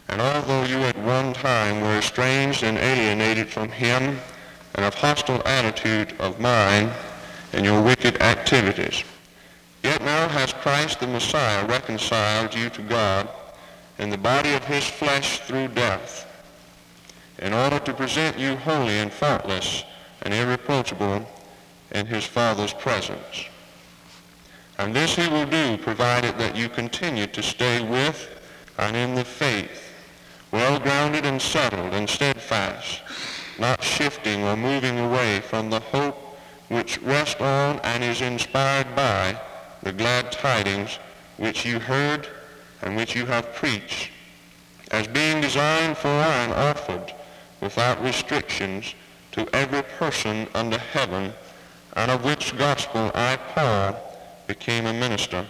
And although you at one time were estranged and alienated from him, and of hostile attitude of mind in your wicked activities, yet now has Christ the Messiah reconciled you to God in the body of his flesh through death, in order to present you holy and faultless and irreproachable in his Father's presence. And this he will do, provided that you continue to stay with and in the faith, well grounded and settled and steadfast, not shifting or moving away from the hope which rests on and is inspired by the glad tidings which you heard and which you have preached, as being designed for and offered without restrictions to every person under heaven, and of which gospel I, Paul, became a minister.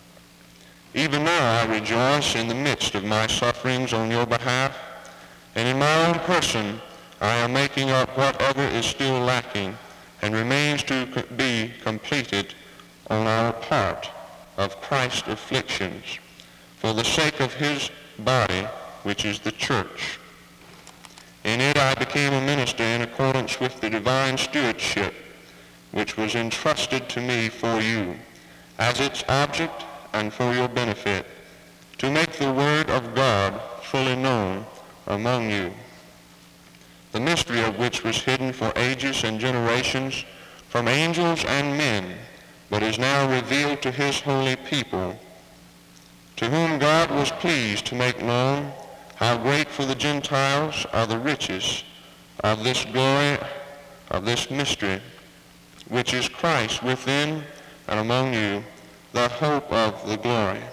Even now I rejoice in the midst of my sufferings on your behalf, and in my own person I am making up whatever is still lacking and remains to be completed on our part of Christ's afflictions, for the sake of his body, which is the church. In it I became a minister in accordance with the divine stewardship which was entrusted to me for you, as its object and for your benefit, to make the word of God fully known among you, the mystery of which was hidden for ages and generations from angels and men, but is now revealed to his holy people, to whom God was pleased to make known how great for the Gentiles are the riches of this glory, of this mystery, which is Christ within and among you, the hope of the glory.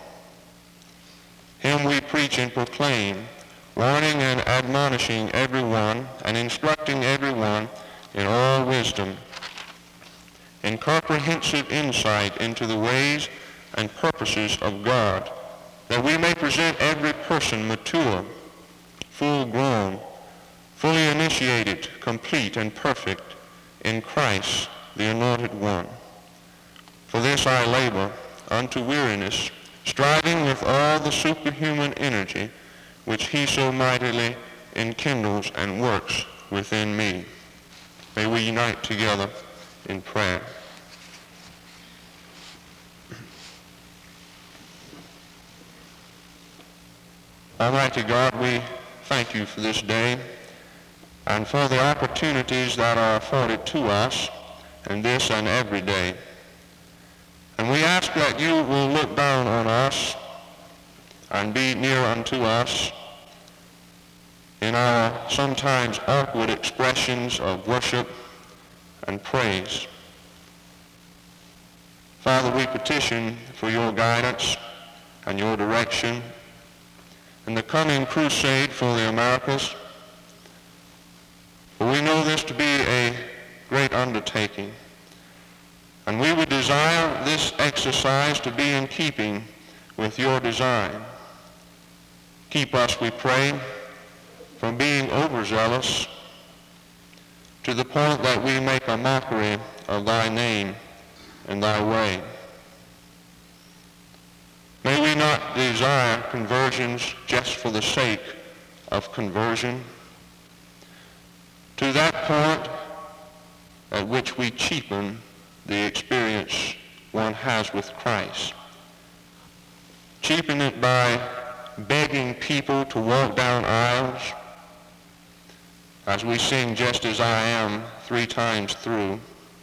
Him we preach and proclaim, warning and admonishing everyone and instructing everyone in all wisdom, in comprehensive insight into the ways and purposes of God, that we may present every person mature, full grown, fully initiated, complete and perfect in Christ, the Anointed One. For this I labor unto weariness, striving with all the superhuman energy which he so mightily enkindles and works within me. May we unite together in prayer. Almighty God, we thank you for this day and for the opportunities that are afforded to us in this and every day. And we ask that you will look down on us and be near unto us in our sometimes awkward expressions of worship and praise. Father, we petition for your guidance and your direction in the coming crusade for the Americas. For we know this to be a great undertaking, and we would desire this exercise to be in keeping with your design. Keep us, we pray, from being overzealous to the point that we make a mockery of thy name and thy way. May we not desire conversions just for the sake of conversion, to that point at which we cheapen the experience one has with Christ. Cheapen it by begging people to walk down aisles, as we sing "Just as I Am" 3 times through.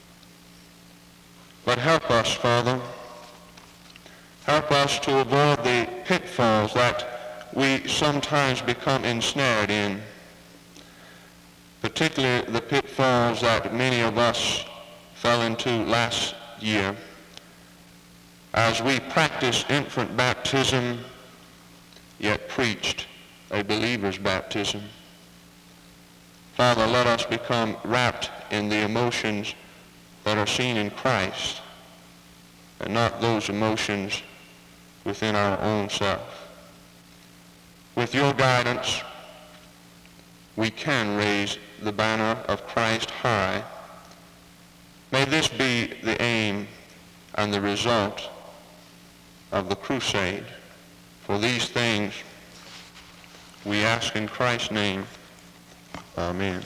But help us, Father. Help us to avoid the pitfalls that we sometimes become ensnared in, particularly the pitfalls that many of us fell into last year as we practiced infant baptism, yet preached a believer's baptism. Father, let us become wrapped in the emotions that are seen in Christ and not those emotions within our own self. With your guidance, we can raise the banner of Christ high. May this be the aim and the result of the crusade. For these things We ask in Christ's name. Amen.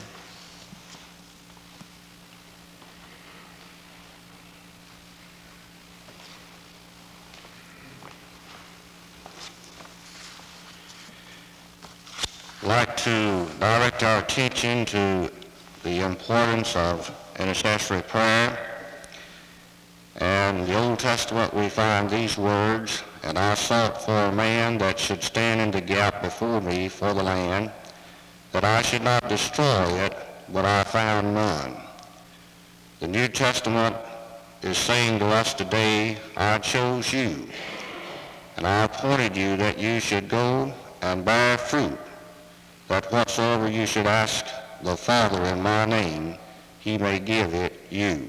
I'd like to direct our attention to the importance of intercessory prayer. And in the Old Testament we find these words, "And I sought for a man that should stand in the gap before me for the land, that I should not destroy it, but I found none." The New Testament is saying to us today, "I chose you, and I appointed you that you should go and bear fruit, that whatsoever you should ask the Father in my name, he may give it you."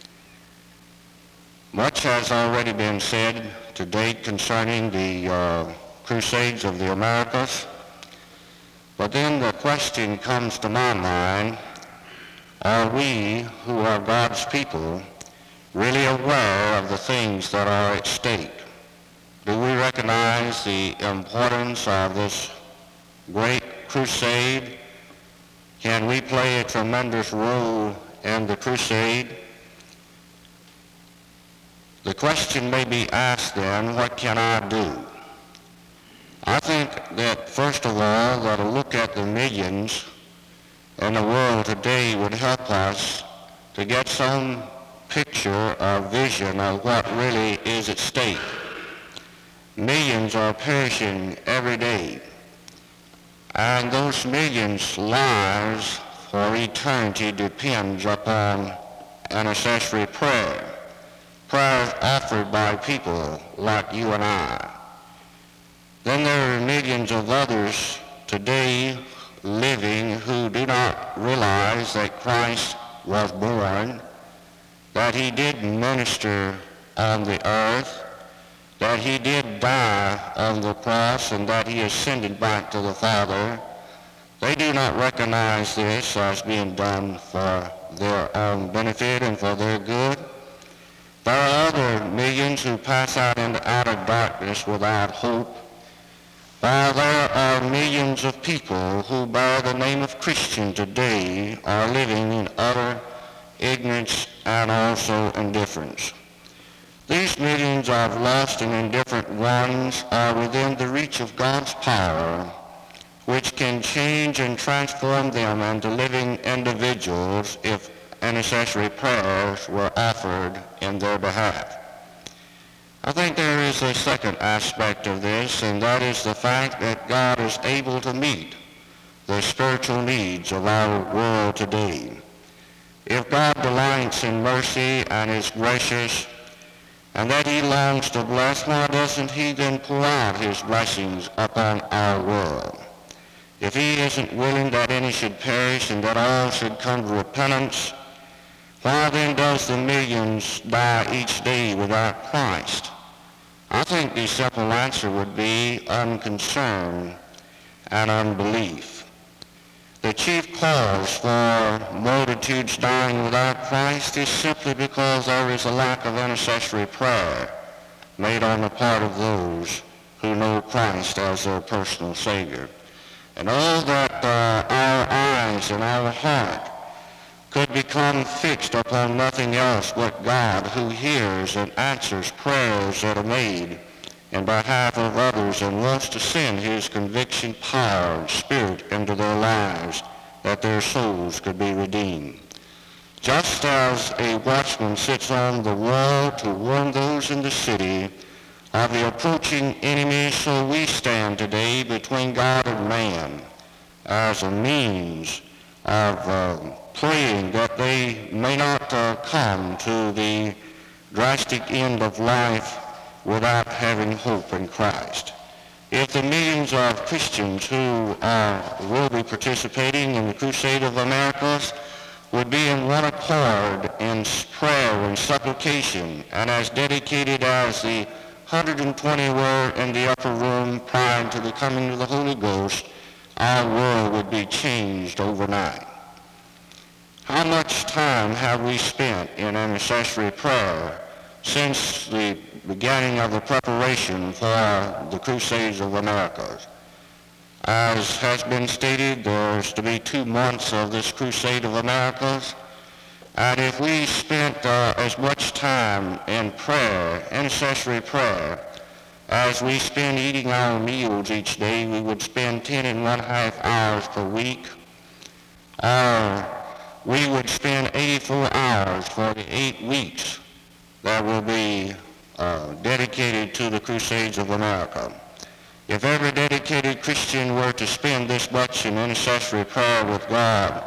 Much has already been said to date concerning the Crusades of the Americas, but then the question comes to my mind, are we, who are God's people, really aware of the things that are at stake? Do we recognize the importance of this great crusade? Can we play a tremendous role in the crusade? The question may be asked then, what can I do? I think that first of all, that a look at the millions in the world today would help us to get some picture or vision of what really is at stake. Millions are perishing every day, and those millions' lives for eternity depends upon intercessory prayer. Prayers offered by people like you and I. Then there are millions of others today living who do not realize that Christ was born, that he did minister on the earth, that he did die on the cross, and that he ascended back to the Father. They do not recognize this as being done for their own benefit and for their good. There are other millions who pass out into outer darkness without hope, while there are millions of people who bear the name of Christian today are living in utter ignorance and also indifference. These millions of lost and indifferent ones are within the reach of God's power, which can change and transform them into living individuals if intercessory prayers were offered in their behalf. I think there is a second aspect of this, and that is the fact that God is able to meet the spiritual needs of our world today. If God delights in mercy and is gracious, and that he longs to bless, why doesn't he then pour out his blessings upon our world? If he isn't willing that any should perish and that all should come to repentance, why then does the millions die each day without Christ? I think the simple answer would be unconcern and unbelief. The chief cause for multitudes dying without Christ is simply because there is a lack of intercessory prayer made on the part of those who know Christ as their personal Savior. And all that our eyes and our heart could become fixed upon nothing else but God, who hears and answers prayers that are made in behalf of others and wants to send his conviction power and spirit into their lives that their souls could be redeemed. Just as a watchman sits on the wall to warn those in the city of the approaching enemy, so we stand today between God and man as a means of praying that they may not come to the drastic end of life without having hope in Christ. If the millions of Christians who will be participating in the Crusade of Americas would be in one accord in prayer and supplication, and as dedicated as the 120 were in the upper room prior to the coming of the Holy Ghost, our world would be changed overnight. How much time have we spent in intercessory prayer since the beginning of the preparation for the Crusades of Americas? As has been stated, there's to be 2 months of this Crusade of Americas. And if we spent as much time in prayer, intercessory prayer, as we spend eating our meals each day, we would spend 10.5 hours per week. We would spend 84 hours for the 8 weeks that will be dedicated to the Crusades of America. If every dedicated Christian were to spend this much in intercessory prayer with God,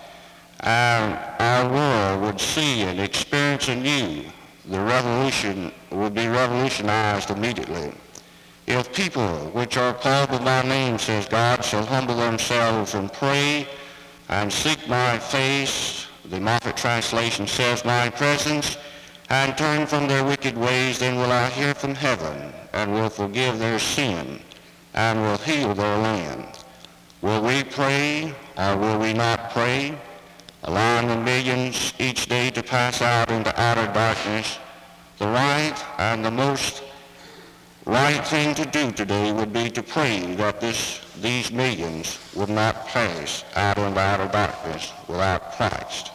our world would see and experience anew. The revolution would be revolutionized immediately. If people which are called by my name, says God, shall humble themselves and pray and seek my face, the Moffat translation says, my presence, and turn from their wicked ways, then will I hear from heaven and will forgive their sin and will heal their land. Will we pray or will we not pray? Allowing the millions each day to pass out into outer darkness, the right and the most right thing to do today would be to pray that these millions would not pass out into outer darkness without Christ.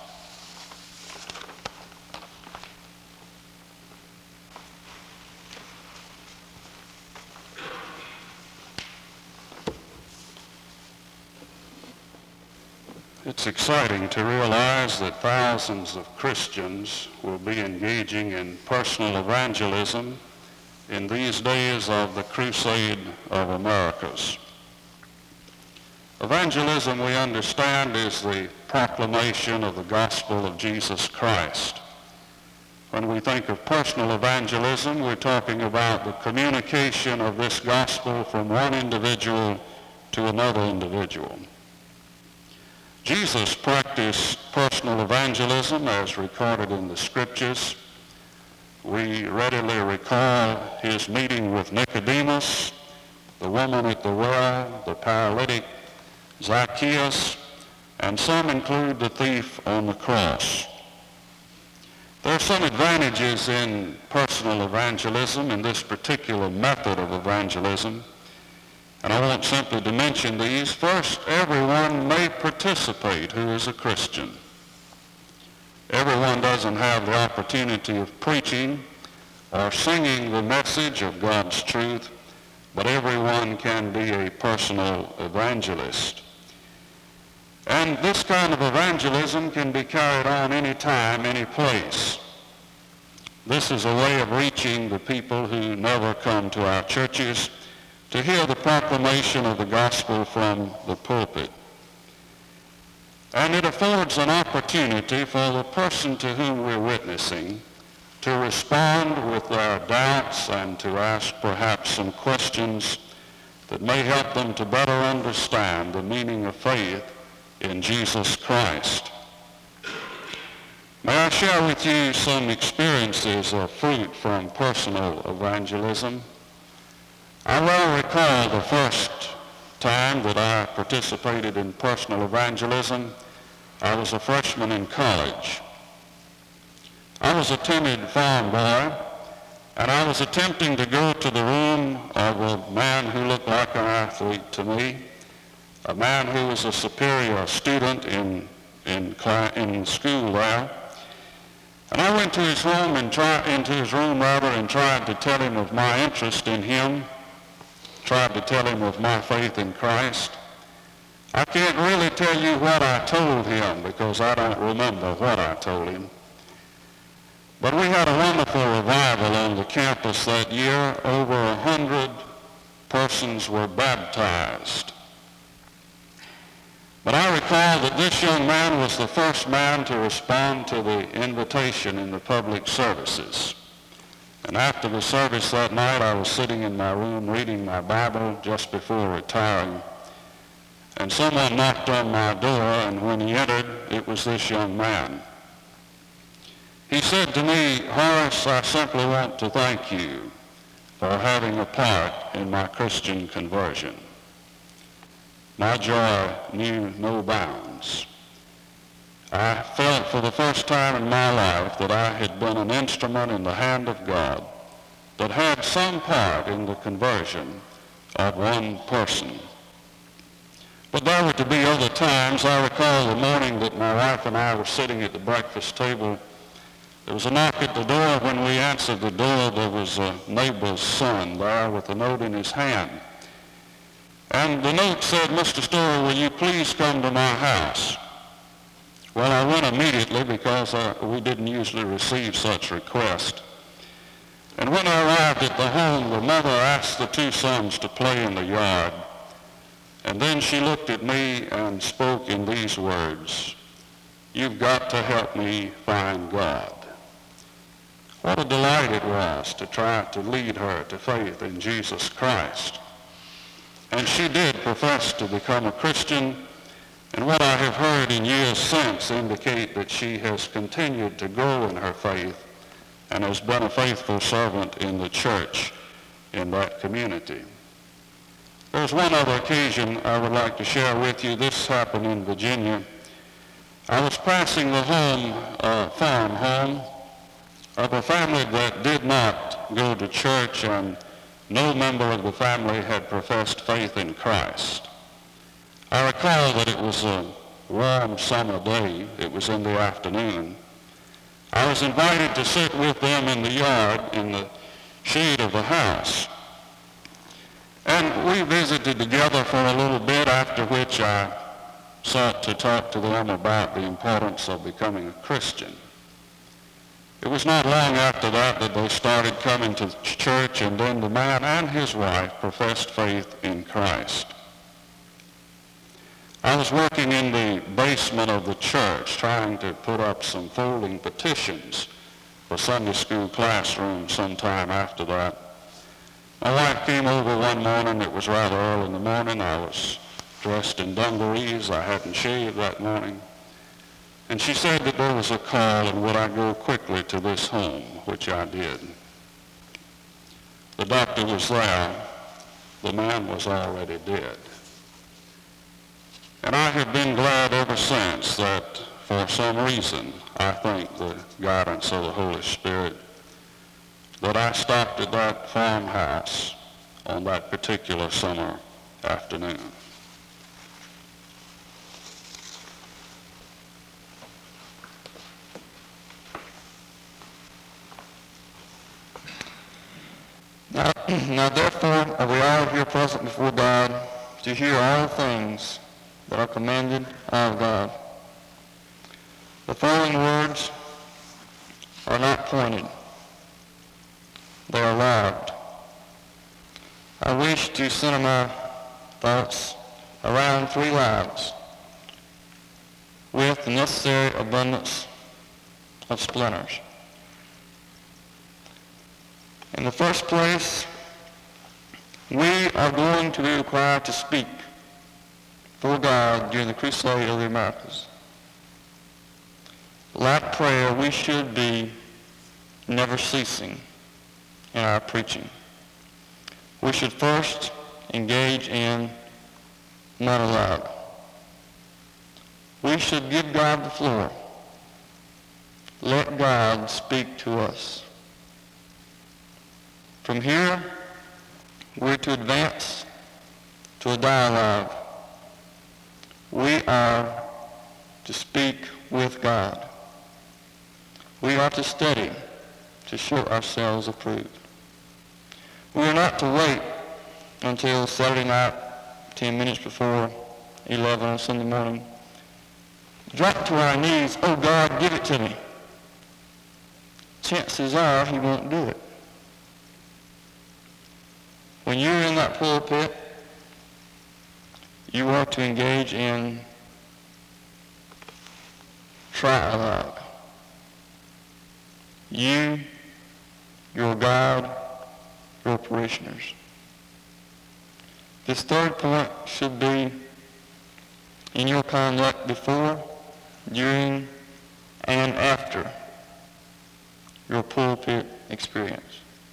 It's exciting to realize that thousands of Christians will be engaging in personal evangelism in these days of the Crusade of Americas. Evangelism, we understand, is the proclamation of the gospel of Jesus Christ. When we think of personal evangelism, we're talking about the communication of this gospel from one individual to another individual. Jesus practiced personal evangelism as recorded in the scriptures. We readily recall his meeting with Nicodemus, the woman at the well, the paralytic, Zacchaeus, and some include the thief on the cross. There are some advantages in personal evangelism, in this particular method of evangelism. And I want simply to mention these. First, everyone may participate who is a Christian. Everyone doesn't have the opportunity of preaching or singing the message of God's truth, but everyone can be a personal evangelist. And this kind of evangelism can be carried on any time, any place. This is a way of reaching the people who never come to our churches to hear the proclamation of the gospel from the pulpit. And it affords an opportunity for the person to whom we're witnessing to respond with their doubts and to ask perhaps some questions that may help them to better understand the meaning of faith in Jesus Christ. May I share with you some experiences of fruit from personal evangelism? I well recall the first time that I participated in personal evangelism. I was a freshman in college. I was a timid farm boy, and I was attempting to go to the room of a man who looked like an athlete to me, a man who was a superior student in school there. And I went to his home and tried to tell him of my interest in him. Tried to tell him of my faith in Christ. I can't really tell you what I told him because I don't remember what I told him. But we had a wonderful revival on the campus that year. Over 100 persons were baptized. But I recall that this young man was the first man to respond to the invitation in the public services. And after the service that night, I was sitting in my room reading my Bible just before retiring. And someone knocked on my door, and when he entered, it was this young man. He said to me, "Horace, I simply want to thank you for having a part in my Christian conversion." My joy knew no bounds. I felt for the first time in my life that I had been an instrument in the hand of God that had some part in the conversion of one person. But there were to be other times. I recall the morning that my wife and I were sitting at the breakfast table. There was a knock at the door. When we answered the door, there was a neighbor's son there with a note in his hand. And the note said, "Mr. Story, will you please come to my house?" Well, I went immediately because we didn't usually receive such requests. And when I arrived at the home, the mother asked the two sons to play in the yard. And then she looked at me and spoke in these words, "You've got to help me find God." What a delight it was to try to lead her to faith in Jesus Christ. And she did profess to become a Christian, and what I have heard in years since indicate that she has continued to grow in her faith and has been a faithful servant in the church in that community. There's one other occasion I would like to share with you. This happened in Virginia. I was passing the farm home of a family that did not go to church, and no member of the family had professed faith in Christ. I recall that it was a warm summer day. It was in the afternoon. I was invited to sit with them in the yard in the shade of the house. And we visited together for a little bit, after which I sought to talk to them about the importance of becoming a Christian. It was not long after that they started coming to church, and then the man and his wife professed faith in Christ. I was working in the basement of the church trying to put up some folding petitions for Sunday school classrooms sometime after that. My wife came over one morning. It was rather early in the morning. I was dressed in dungarees. I hadn't shaved that morning. And she said that there was a call and would I go quickly to this home, which I did. The doctor was there. The man was already dead. And I have been glad ever since that for some reason, I think the guidance of the Holy Spirit, that I stopped at that farmhouse on that particular summer afternoon. Now therefore are we all here present before God to hear all things that are commanded of God. The following words are not pointed. They are loud. I wish to center my thoughts around three lives with the necessary abundance of splinters. In the first place, we are going to be required to speak for God during the crusade of the Americas. Like prayer, we should be never ceasing in our preaching. We should first engage in monologue. We should give God the floor. Let God speak to us. From here, we're to advance to a dialogue. We are to speak with God. We are to study to show ourselves approved. We are not to wait until Saturday night, 10 minutes before 11 on Sunday morning. Drop to our knees, "Oh God, give it to me." Chances are he won't do it. When you're in that pulpit, you are to engage in trialogue. You, your God, your parishioners. This third point should be in your conduct before, during, and after your pulpit experience.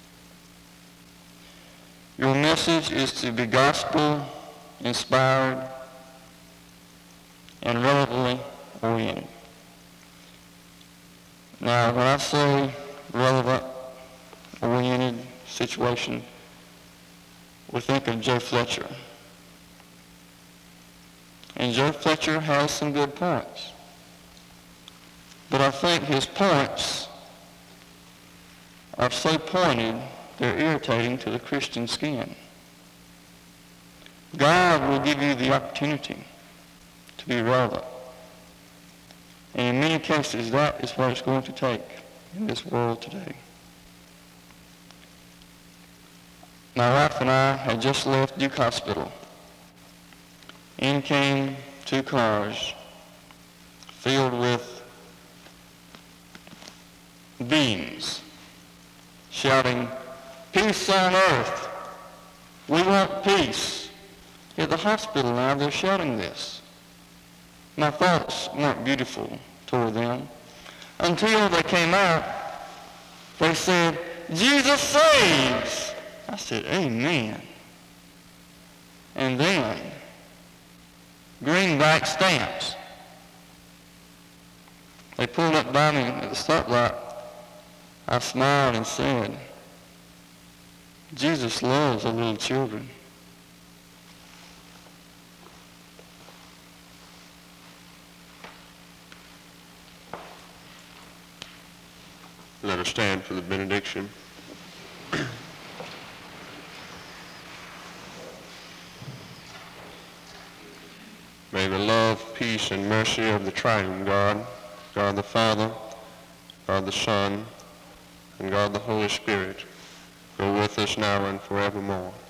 Your message is to be gospel-inspired and relevantly oriented. Now, when I say relevant-oriented situation, we think of Joe Fletcher. And Joe Fletcher has some good points. But I think his points are so pointed, they're irritating to the Christian skin. God will give you the opportunity to be relevant. And in many cases, that is what it's going to take in this world today. My wife and I had just left Duke Hospital. In came 2 cars filled with beings shouting, "Peace on earth. We want peace." At the hospital now, they're shouting this. My thoughts weren't beautiful toward them until they came out. They said, "Jesus saves." I said, "Amen." And then, greenback stamps. They pulled up by me at the stoplight. I smiled and said, "Jesus loves the little children." Let us stand for the benediction. May the love, peace, and mercy of the triune God, God the Father, God the Son, and God the Holy Spirit go with us now and forevermore.